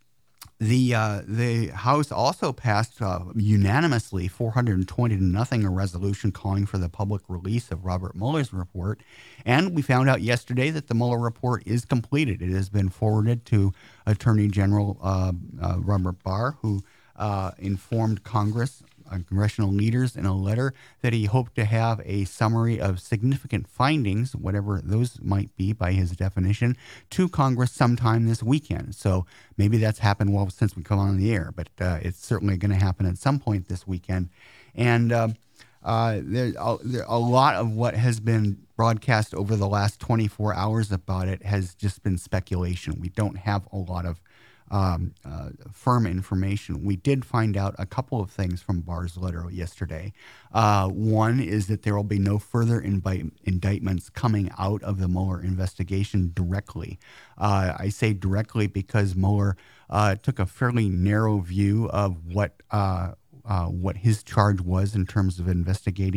the uh, the House also passed uh, unanimously, four hundred twenty to nothing, a resolution calling for the public release of Robert Mueller's report. And we found out yesterday that the Mueller report is completed. It has been forwarded to Attorney General uh, uh, Robert Barr, who Uh, informed Congress, uh, congressional leaders in a letter that he hoped to have a summary of significant findings, whatever those might be by his definition, to Congress sometime this weekend. So maybe that's happened well since we come on the air, but uh, it's certainly going to happen at some point this weekend. And uh, uh, there, uh, there, a lot of what has been broadcast over the last twenty-four hours about it has just been speculation. We don't have a lot of Um, uh, firm information. We did find out a couple of things from Barr's letter yesterday. Uh, one is that there will be no further invi- indictments coming out of the Mueller investigation directly. Uh, I say directly because Mueller uh, took a fairly narrow view of what uh, uh, what his charge was in terms of investigating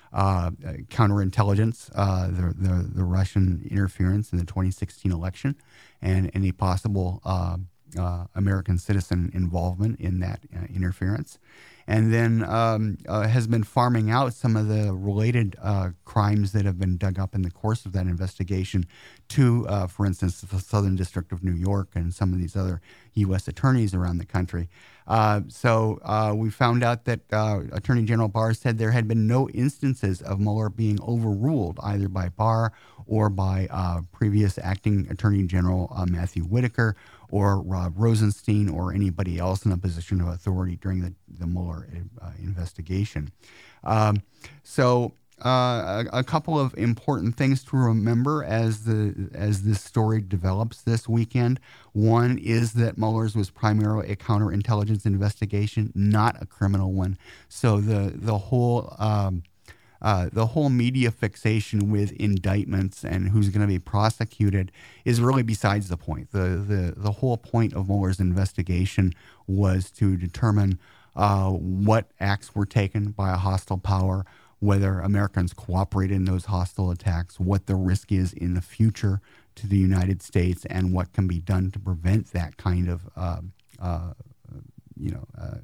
uh, counterintelligence, uh, the, the the Russian interference in the twenty sixteen election, and any possible uh, uh, American citizen involvement in that uh, interference. And then um, uh, has been farming out some of the related uh, crimes that have been dug up in the course of that investigation to, uh, for instance, the Southern District of New York and some of these other U S attorneys around the country. Uh, so uh, we found out that uh, Attorney General Barr said there had been no instances of Mueller being overruled either by Barr or by uh, previous acting Attorney General uh, Matthew Whitaker or Rob Rosenstein or anybody else in a position of authority during the, the Mueller uh, investigation. Um, so uh, a, a couple of important things to remember as the as this story develops this weekend. One is that Mueller's was primarily a counterintelligence investigation, not a criminal one. So the the whole um, Uh, the whole media fixation with indictments and who's going to be prosecuted is really besides the point. The the, the whole point of Mueller's investigation was to determine uh, what acts were taken by a hostile power, whether Americans cooperated in those hostile attacks, what the risk is in the future to the United States, and what can be done to prevent that kind of, uh, uh, you know, uh,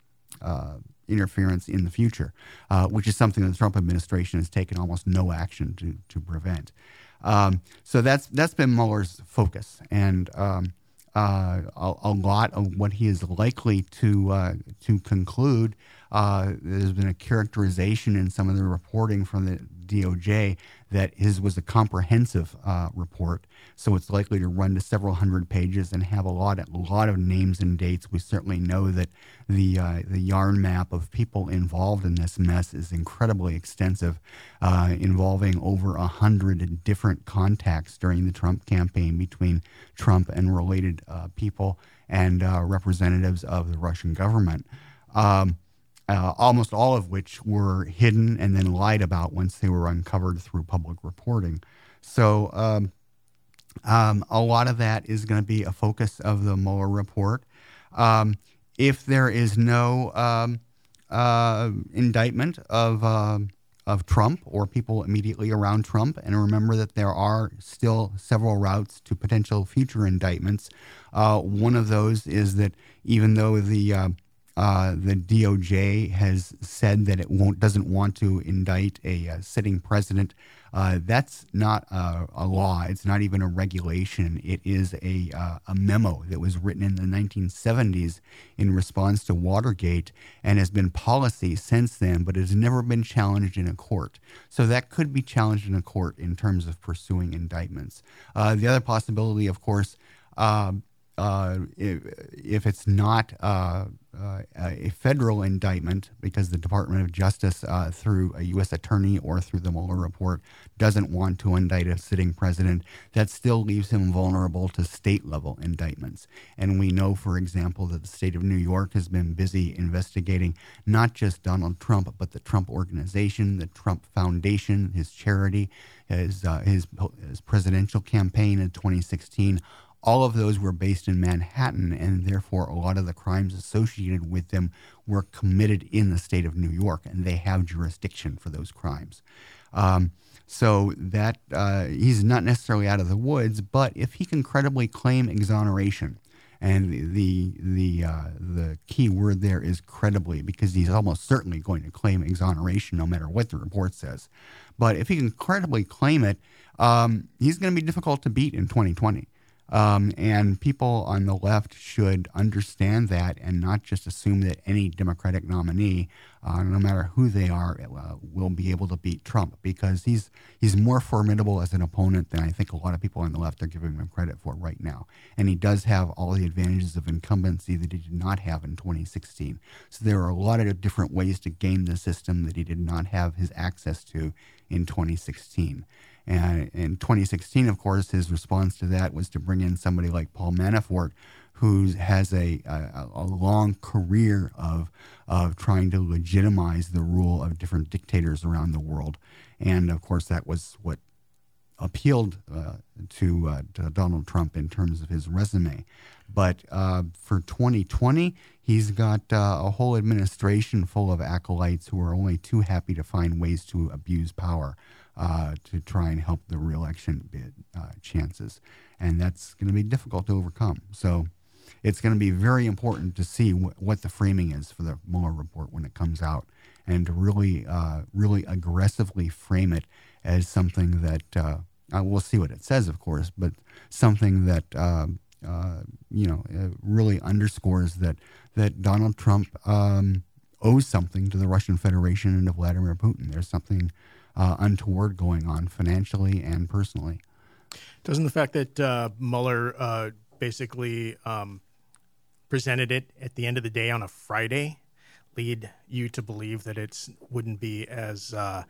uh, interference in the future, uh, which is something that the Trump administration has taken almost no action to to prevent. Um, so that's that's been Mueller's focus, and um, uh, a, a lot of what he is likely to uh, to conclude. Uh, there's been a characterization in some of the reporting from the D O J that his was a comprehensive uh, report, so it's likely to run to several hundred pages and have a lot of, a lot of names and dates. We certainly know that the uh, the yarn map of people involved in this mess is incredibly extensive, uh, involving over a hundred different contacts during the Trump campaign between Trump and related uh, people and uh, representatives of the Russian government. Um, Uh, almost all of which were hidden and then lied about once they were uncovered through public reporting. So um, um, a lot of that is going to be a focus of the Mueller report. Um, if there is no um, uh, indictment of uh, of Trump or people immediately around Trump, and remember that there are still several routes to potential future indictments. Uh, one of those is that even though the uh, Uh, the D O J has said that it won't doesn't want to indict a, a sitting president. Uh, that's not a, a law. It's not even a regulation. It is a uh, a memo that was written in the nineteen seventies in response to Watergate and has been policy since then, but has never been challenged in a court. So that could be challenged in a court in terms of pursuing indictments. Uh, the other possibility, of course, uh, uh, if, if it's not uh, uh, a federal indictment, because the Department of Justice, uh, through a U S attorney or through the Mueller report, doesn't want to indict a sitting president, that still leaves him vulnerable to state-level indictments. And we know, for example, that the state of New York has been busy investigating not just Donald Trump, but the Trump Organization, the Trump Foundation, his charity, his, uh, his, his presidential campaign in twenty sixteen. All of those were based in Manhattan, and therefore a lot of the crimes associated with them were committed in the state of New York, and they have jurisdiction for those crimes. Um, so that uh, he's not necessarily out of the woods, but if he can credibly claim exoneration, and the the uh, the key word there is credibly, because he's almost certainly going to claim exoneration no matter what the report says. But if he can credibly claim it, um, he's going to be difficult to beat in twenty twenty. Um, and people on the left should understand that and not just assume that any Democratic nominee, uh, no matter who they are, uh, will be able to beat Trump, because he's he's more formidable as an opponent than I think a lot of people on the left are giving him credit for right now. And he does have all the advantages of incumbency that he did not have in twenty sixteen. So there are a lot of different ways to game the system that he did not have his access to in twenty sixteen. And in twenty sixteen, of course, his response to that was to bring in somebody like Paul Manafort, who has a, a, a long career of of trying to legitimize the rule of different dictators around the world. And, of course, that was what appealed uh, to, uh, to Donald Trump in terms of his resume. But uh, for twenty twenty, he's got uh, a whole administration full of acolytes who are only too happy to find ways to abuse power uh, to try and help the reelection bid uh, chances. And that's going to be difficult to overcome. So it's going to be very important to see wh- what the framing is for the Mueller report when it comes out, and to really, uh, really aggressively frame it as something that, uh, uh, we'll see what it says, of course, but something that, uh, uh, you know, uh, really underscores that, that Donald Trump um, owes something to the Russian Federation and to Vladimir Putin. There's something uh, untoward going on financially and personally. Doesn't the fact that uh, Mueller uh, basically um, presented it at the end of the day on a Friday lead you to believe that it wouldn't be as uh,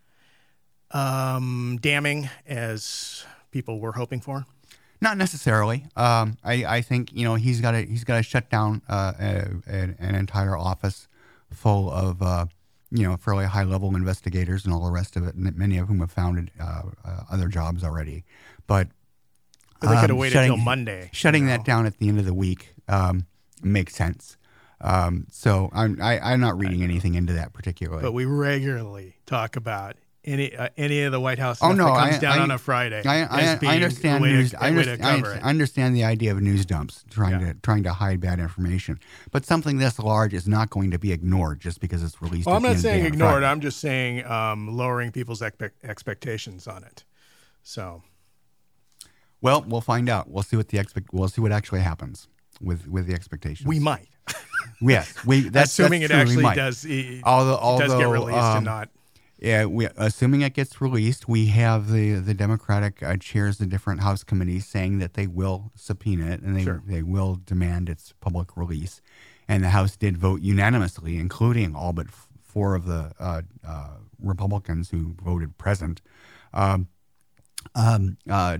um, damning as people were hoping for? Not necessarily. Um, I, I think you know he's got to he's got to shut down uh, a, a, an entire office full of uh, you know fairly high level investigators and all the rest of it, and many of whom have founded uh, uh, other jobs already. But, but they could have um, waited shutting, until Monday. Shutting you know? that down at the end of the week um, makes sense. Um, so I'm I, I'm not reading anything into that particularly. But we regularly talk about any uh, any of the White House oh, stuff no, that comes I, down I, on a Friday. I, I, as being I understand a way news. to, I, a way to understand, cover I it. understand the idea of news dumps trying Yeah. to trying to hide bad information. But something this large is not going to be ignored just because it's released. Well, at I'm the not end of the saying day on ignore it. Friday. I'm just saying um, lowering people's expe- expectations on it. So, Well, we'll find out. We'll see what the expect. We'll see what actually happens with with the expectations. we might. Yes, we. That's, assuming that's it true, we actually might. does, it, Although, it does get although, released um, and not. Yeah, we, assuming it gets released, we have the the Democratic uh, chairs, the different House committees, saying that they will subpoena it and they Sure. they will demand its public release. And the House did vote unanimously, including all but f- four of the uh, uh, Republicans who voted present, um, um, uh,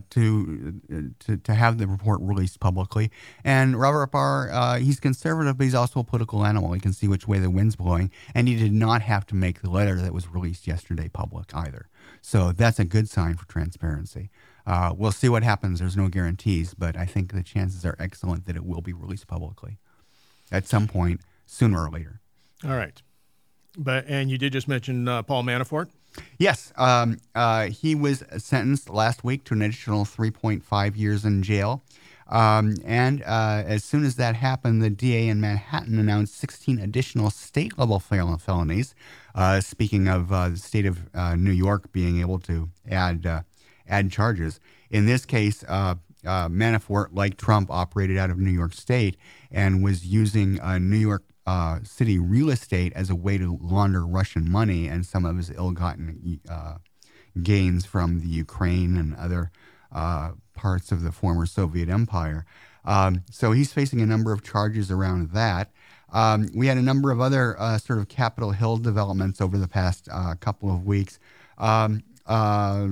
to to to have the report released publicly. And Robert Barr, uh, he's conservative, but he's also a political animal. He can see which way the wind's blowing, and he did not have to make the letter that was released yesterday public either. So that's a good sign for transparency. Uh, we'll see what happens. There's no guarantees, but I think the chances are excellent that it will be released publicly at some point, sooner or later. All right. But and you did just mention uh, Paul Manafort. Yes, um, uh, he was sentenced last week to an additional three point five years in jail. Um, and uh, as soon as that happened, the D A in Manhattan announced sixteen additional state-level fel- felonies. Uh, speaking of uh, the state of uh, New York being able to add uh, add charges, in this case, uh, uh, Manafort, like Trump, operated out of New York State and was using uh, New York Uh, city real estate as a way to launder Russian money and some of his ill-gotten uh, gains from the Ukraine and other uh, parts of the former Soviet Empire. Um, so he's facing a number of charges around that. Um, we had a number of other uh, sort of Capitol Hill developments over the past uh, couple of weeks. Um, uh,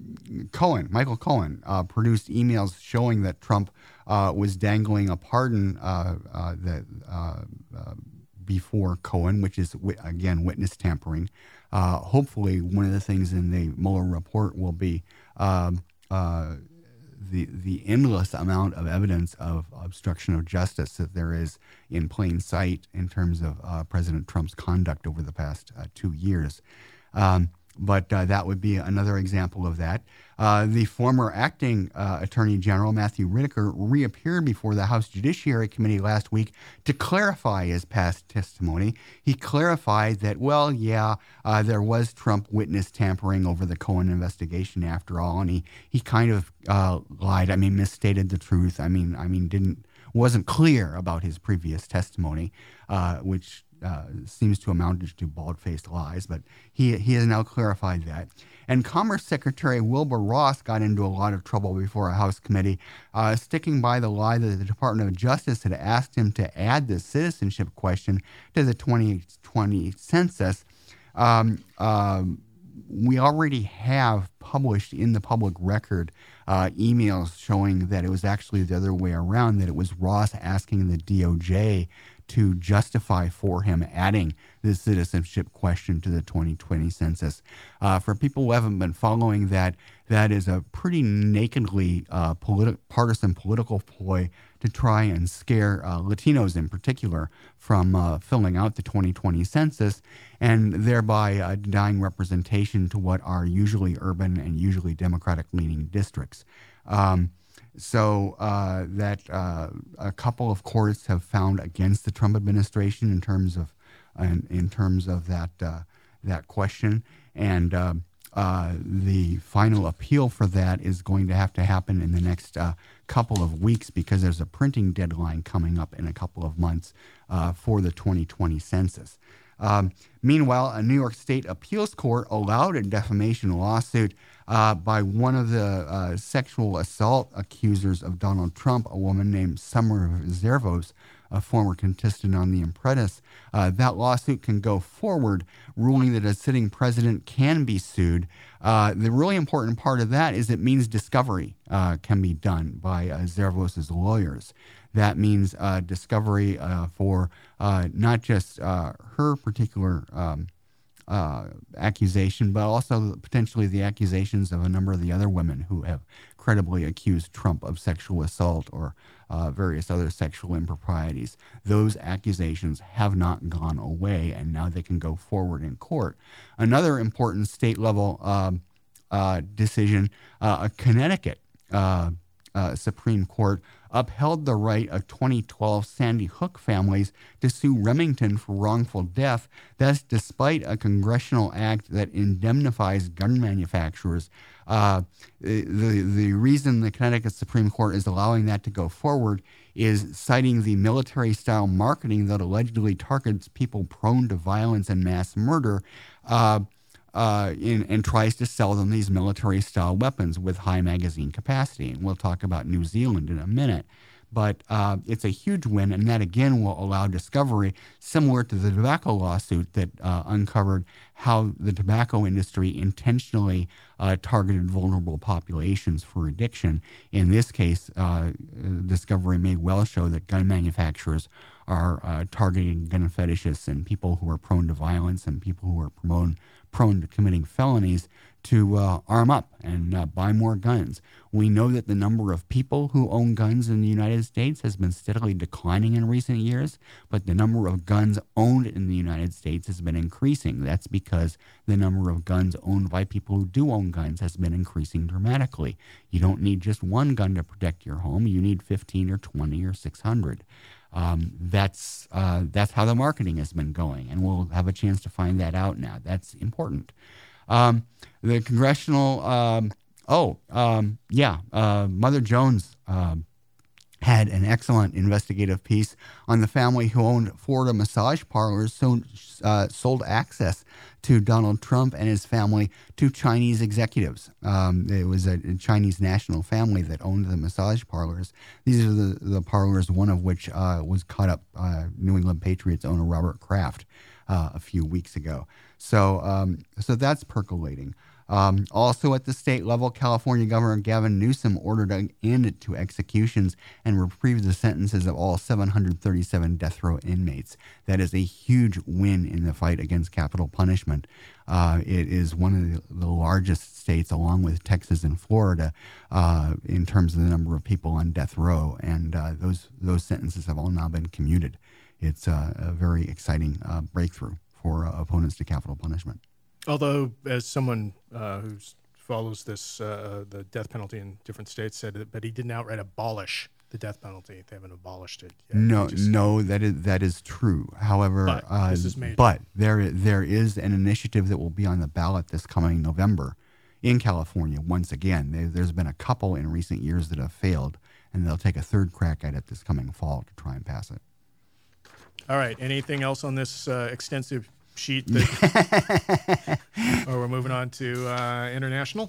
Cohen, Michael Cohen, uh, produced emails showing that Trump uh, was dangling a pardon uh, uh, that uh, uh, before Cohen, which is, again, witness tampering. Uh, hopefully, one of the things in the Mueller report will be um, uh, the the endless amount of evidence of obstruction of justice that there is in plain sight in terms of uh, President Trump's conduct over the past uh, two years. Um, But uh, that would be another example of that. Uh, the former acting uh, Attorney General, Matthew Whitaker, reappeared before the House Judiciary Committee last week to clarify his past testimony. He clarified that, well, yeah, uh, there was Trump witness tampering over the Cohen investigation after all, and he, he kind of uh, lied. I mean, misstated the truth. I mean, I mean, didn't wasn't clear about his previous testimony, uh, which Uh, seems to amount to bald-faced lies, but he he has now clarified that. And Commerce Secretary Wilbur Ross got into a lot of trouble before a House committee, uh, sticking by the lie that the Department of Justice had asked him to add the citizenship question to the twenty twenty census. Um, uh, we already have published in the public record uh, emails showing that it was actually the other way around, that it was Ross asking the D O J to justify for him adding the citizenship question to the twenty twenty census. Uh, for people who haven't been following that, that is a pretty nakedly uh, politi- partisan political ploy to try and scare uh, Latinos in particular from uh, filling out the twenty twenty census, and thereby uh, denying representation to what are usually urban and usually Democratic-leaning districts. Um, so uh, that uh, a couple of courts have found against the Trump administration in terms of in, in terms of that uh, that question, and uh, uh, the final appeal for that is going to have to happen in the next uh, couple of weeks because there's a printing deadline coming up in a couple of months uh, for the twenty twenty census. Um, meanwhile, a New York State appeals court allowed a defamation lawsuit uh, by one of the uh, sexual assault accusers of Donald Trump, a woman named Summer Zervos, a former contestant on The Apprentice. Uh, that lawsuit can go forward, ruling that a sitting president can be sued. Uh, the really important part of that is it means discovery uh, can be done by uh, Zervos' lawyers. That means uh, discovery uh, for uh, not just uh, her particular um, uh, accusation, but also potentially the accusations of a number of the other women who have credibly accused Trump of sexual assault or uh, various other sexual improprieties. Those accusations have not gone away, and now they can go forward in court. Another important state-level um, uh, decision, uh, Connecticut uh, uh, Supreme Court upheld the right of twenty twelve Sandy Hook families to sue Remington for wrongful death. That's despite a congressional act that indemnifies gun manufacturers. Uh, the, the reason the Connecticut Supreme Court is allowing that to go forward is citing the military-style marketing that allegedly targets people prone to violence and mass murder uh, uh, in, and tries to sell them these military-style weapons with high magazine capacity. And we'll talk about New Zealand in a minute. But uh, it's a huge win, and that again will allow discovery similar to the tobacco lawsuit that uh, uncovered how the tobacco industry intentionally uh, targeted vulnerable populations for addiction. In this case, uh, discovery may well show that gun manufacturers are uh, targeting gun fetishists and people who are prone to violence and people who are prone, prone to committing felonies to uh, arm up and uh, buy more guns. We know that the number of people who own guns in the United States has been steadily declining in recent years, but the number of guns owned in the United States has been increasing. That's because the number of guns owned by people who do own guns has been increasing dramatically. You don't need just one gun to protect your home. You need fifteen or twenty or six hundred. Um, that's uh, that's how the marketing has been going, and we'll have a chance to find that out now. That's important. Um, the congressional, um, oh, um, yeah, uh, Mother Jones um, had an excellent investigative piece on the family who owned Florida massage parlors, so, uh, sold access to Donald Trump and his family to Chinese executives. Um, it was a, a Chinese national family that owned the massage parlors. These are the, the parlors, one of which uh, was caught up uh, New England Patriots owner Robert Kraft uh, a few weeks ago. So, um, so that's percolating. Um, also at the state level, California Governor Gavin Newsom ordered an end to executions and reprieved the sentences of all seven hundred thirty-seven death row inmates. That is a huge win in the fight against capital punishment. Uh, it is one of the, the largest states, along with Texas and Florida, uh, in terms of the number of people on death row, and uh, those those sentences have all now been commuted. It's uh, a very exciting uh, breakthrough for uh, opponents to capital punishment. Although, as someone uh, who follows this, uh, the death penalty in different states said that, but he didn't outright abolish the death penalty. They haven't abolished it yet. No, just, no, that is that is true. However, but, uh, this is major. but there there is an initiative that will be on the ballot this coming November in California. Once again, there, there's been a couple in recent years that have failed, and they'll take a third crack at it this coming fall to try and pass it. All right. Anything else on this uh, extensive sheet? That, or we're moving on to uh, international?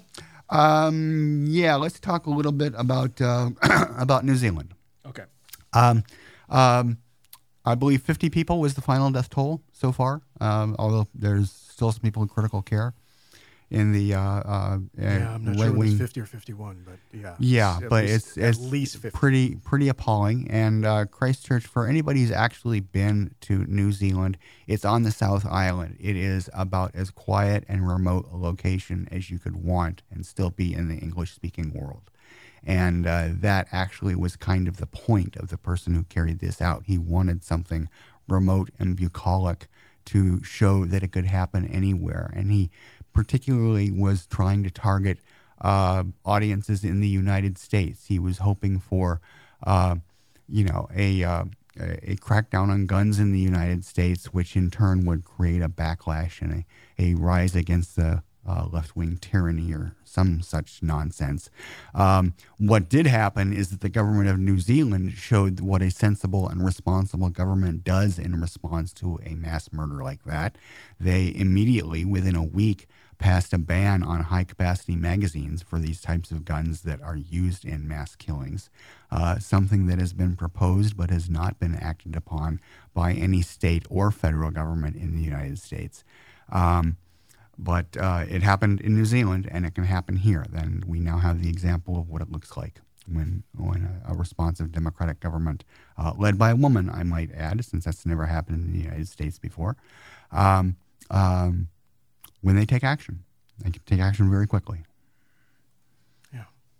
Um, yeah, let's talk a little bit about uh, about New Zealand. Okay. Um, um, I believe fifty people was the final death toll so far, um, although there's still some people in critical care. in the uh, uh, yeah, I'm not right sure whether wing. it's fifty or fifty-one, but yeah. Yeah, it's but least, it's at it's least fifty. pretty pretty appalling. And uh, Christchurch, for anybody who's actually been to New Zealand, it's on the South Island. It is about as quiet and remote a location as you could want and still be in the English-speaking world. And uh, that actually was kind of the point of the person who carried this out. He wanted something remote and bucolic to show that it could happen anywhere. And he particularly was trying to target uh, audiences in the United States. He was hoping for, uh, you know, a, uh, a crackdown on guns in the United States, which in turn would create a backlash and a, a rise against the uh, left-wing tyranny or some such nonsense. Um, what did happen is that the government of New Zealand showed what a sensible and responsible government does in response to a mass murder like that. They immediately, within a week, passed a ban on high-capacity magazines for these types of guns that are used in mass killings, uh, something that has been proposed but has not been acted upon by any state or federal government in the United States. Um, but uh, it happened in New Zealand, and it can happen here. Then we now have the example of what it looks like when, when a, a responsive democratic government, uh, led by a woman, I might add, since that's never happened in the United States before, um, um, when they take action. They can take action very quickly. Yeah.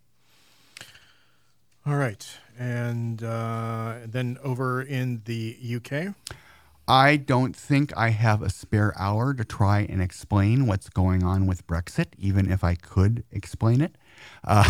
All right. And uh, then over in the U K? I don't think I have a spare hour to try and explain what's going on with Brexit, even if I could explain it. Uh,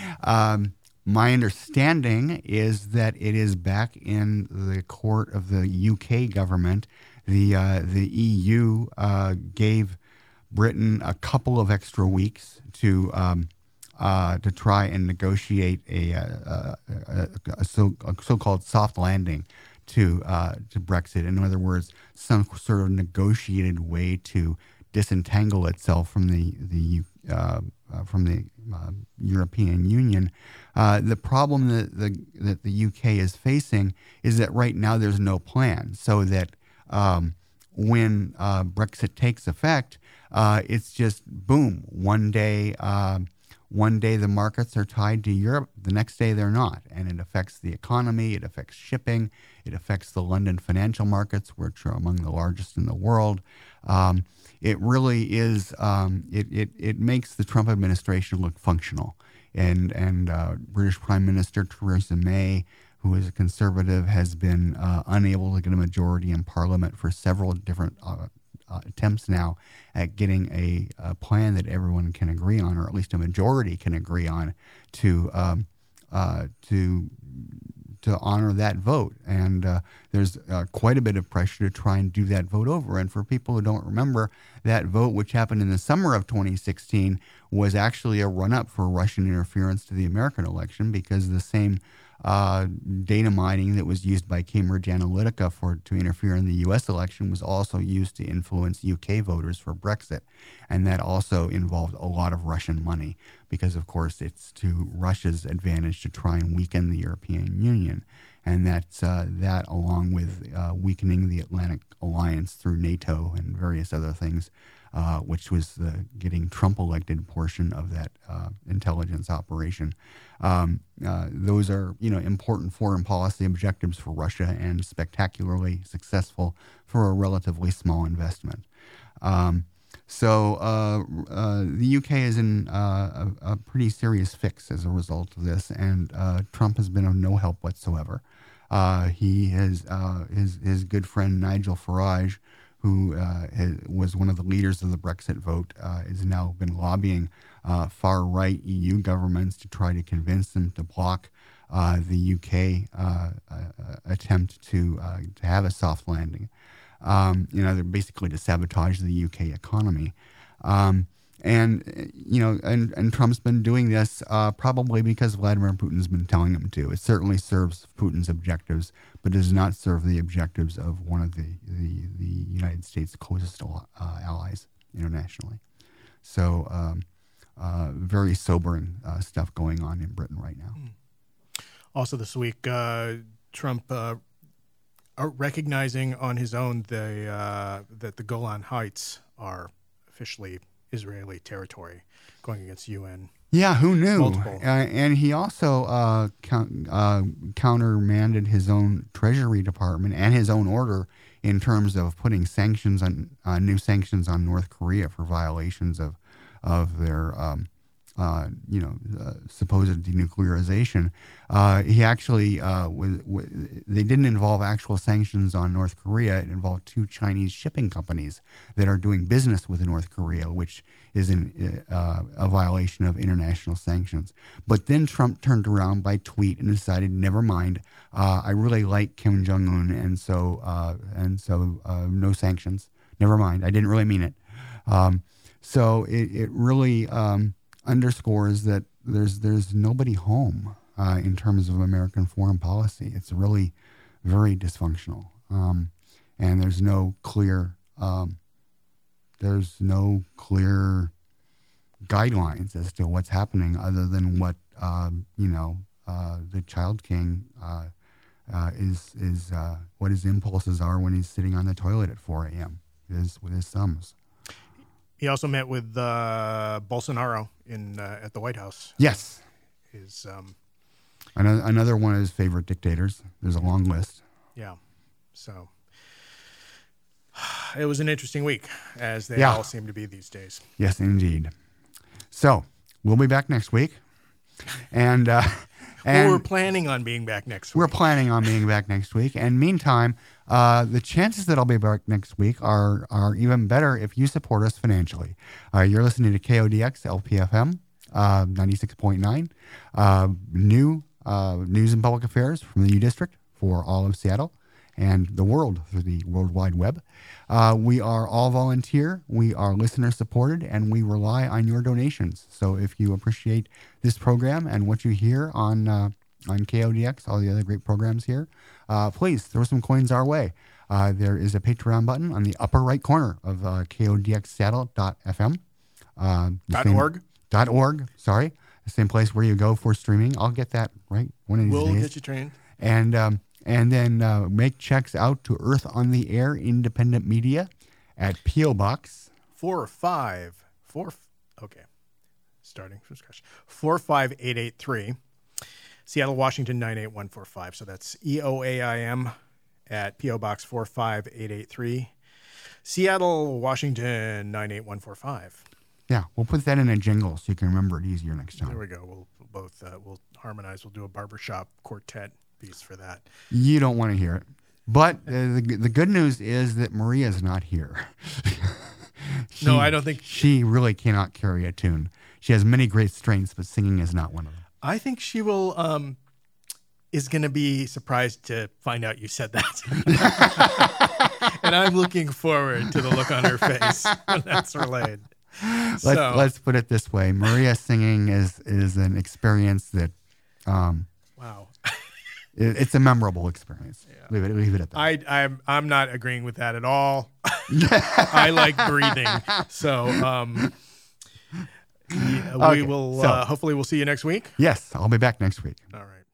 um, my understanding is that it is back in the court of the U K government. The, uh, the E U uh, gave Britain a couple of extra weeks to um, uh, to try and negotiate a, a, a, a, so, a so-called soft landing to uh, to Brexit. In other words, some sort of negotiated way to disentangle itself from the the uh, uh, from the uh, European Union. Uh, the problem that the that the U K is facing is that right now there's no plan, so that um, when uh, Brexit takes effect, uh, it's just boom. One day, uh, one day the markets are tied to Europe. The next day they're not, and it affects the economy. It affects shipping. It affects the London financial markets, which are among the largest in the world. Um, it really is. Um, it, it it makes the Trump administration look functional, and and uh, British Prime Minister Theresa May, who is a conservative, has been uh, unable to get a majority in Parliament for several different uh, uh, attempts now at getting a, a plan that everyone can agree on, or at least a majority can agree on, to um, uh, to to honor that vote. And uh, there's uh, quite a bit of pressure to try and do that vote over. And for people who don't remember, that vote, which happened in the summer of twenty sixteen, was actually a run-up for Russian interference to the American election, because the same uh, data mining that was used by Cambridge Analytica for to interfere in the U S election was also used to influence U K voters for Brexit. And that also involved a lot of Russian money, because, of course, it's to Russia's advantage to try and weaken the European Union. And that's uh, that, along with uh, weakening the Atlantic Alliance through NATO and various other things, uh, which was the getting Trump elected portion of that uh, intelligence operation. Um, uh, those are, you know, important foreign policy objectives for Russia, and spectacularly successful for a relatively small investment. Um, So uh, uh, the U K is in uh, a, a pretty serious fix as a result of this, and uh, Trump has been of no help whatsoever. Uh, he has uh, his his good friend Nigel Farage, who uh, has, was one of the leaders of the Brexit vote, uh, has now been lobbying uh, far-right E U governments to try to convince them to block uh, the U K uh, uh, attempt to uh, to have a soft landing. Um, you know, they're basically to sabotage the U K economy. Um, and, you know, and, and Trump's been doing this uh, probably because Vladimir Putin's been telling him to. It certainly serves Putin's objectives, but does not serve the objectives of one of the, the, the United States' closest uh, allies internationally. So um, uh, very sobering uh, stuff going on in Britain right now. Also this week, uh, Trump uh, recognizing on his own the uh, that the Golan Heights are officially Israeli territory going against U N. Yeah, who knew? Multiple. Uh, and he also uh, count, uh, countermanded his own Treasury Department and his own order in terms of putting sanctions on uh, new sanctions on North Korea for violations of of their um, uh, you know uh, supposed denuclearization. Uh, he actually uh, was, was they didn't involve actual sanctions on North Korea. It involved two Chinese shipping companies that are doing business with North Korea, which is in, uh, a violation of international sanctions. But then Trump turned around by tweet and decided, never mind, uh, I really like Kim Jong-un, and so uh, and so uh, no sanctions. Never mind, I didn't really mean it. Um, so it, it really um, underscores that there's there's nobody home uh, in terms of American foreign policy. It's really very dysfunctional, um, and there's no clear. Um, There's no clear guidelines as to what's happening other than what, um, you know, uh, the Child King uh, uh, is, is uh, what his impulses are when he's sitting on the toilet at four a.m. Is with his thumbs. He also met with uh, Bolsonaro in uh, at the White House. Yes. His, um, another, another one of his favorite dictators. There's a long list. Yeah. So it was an interesting week, as they Yeah. all seem to be these days. Yes, indeed. So we'll be back next week. And, uh, and well, we're planning on being back next week. We're planning on being back next week. And meantime, uh, the chances that I'll be back next week are are even better if you support us financially. Uh, you're listening to K O D X L P F M uh, ninety-six point nine, uh, new uh, news and public affairs from the U District for all of Seattle and the world through the World Wide Web. Uh, we are all volunteer, we are listener supported, and we rely on your donations. So if you appreciate this program and what you hear on uh, on K O D X, all the other great programs here, uh, please throw some coins our way. Uh, there is a Patreon button on the upper right corner of uh, K O D X Seattle dot F M. Uh, Dot same- org. Dot org, sorry. The same place where you go for streaming. I'll get that right one of these We'll days. get you trained. And um, and then uh, make checks out to Earth on the Air Independent Media at P O Box. Four or five. Four. Okay. Starting from scratch. Four five eight eight three. Seattle, Washington, nine eight one four five. So that's E O A I M at P O Box four five eight eight three. Seattle, Washington, nine eight one four five. Yeah, we'll put that in a jingle so you can remember it easier next time. There we go. We'll both uh, we'll harmonize. We'll do a barbershop quartet piece for that. You don't want to hear it. But uh, the, the good news is that Maria's not here. She- No, I don't think- She really cannot carry a tune. She has many great strengths, but singing is not one of them. I think she will um is going to be surprised to find out you said that. And I'm looking forward to the look on her face when that's relayed. Let's, So, let's put it this way. Maria singing is, is an experience that um, wow. it, it's a memorable experience. Leave it, leave it at that. I, I'm I'm not agreeing with that at all. I like breathing, so um, yeah, we Okay, will so- uh, hopefully we'll see you next week. Yes, I'll be back next week. All right.